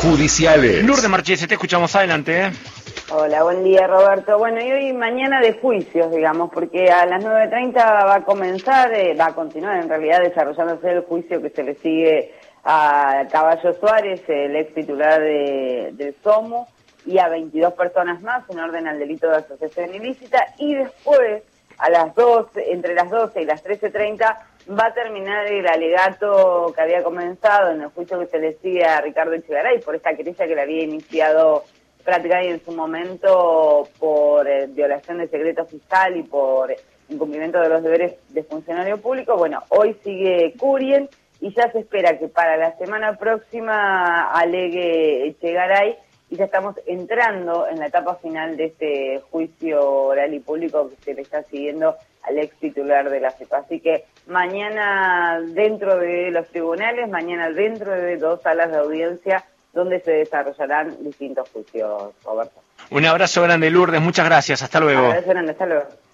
judiciales. Lourdes Marchese, te escuchamos, adelante. Hola, buen día, Roberto. Bueno, y hoy mañana de juicios, digamos, porque a las 9:30 va a comenzar, va a continuar en realidad desarrollándose el juicio que se le sigue a Caballo Suárez, el ex titular del SOMU, y a 22 personas más en orden al delito de asociación ilícita, y después, a las 12, entre las 12 y las 13:30, va a terminar el alegato que había comenzado en el juicio que se le sigue a Ricardo Echegaray por esta querella que le había iniciado prácticamente en su momento por violación de secreto fiscal y por incumplimiento de los deberes de funcionario público. Bueno, hoy sigue Curien y ya se espera que para la semana próxima alegue Echegaray, y ya estamos entrando en la etapa final de este juicio oral y público que se le está siguiendo al ex titular de la CEPA. Así que mañana dentro de los tribunales, mañana dentro de 2 salas de audiencia donde se desarrollarán distintos juicios, Roberto. Un abrazo grande, Lourdes, muchas gracias, hasta luego. Un abrazo grande, hasta luego.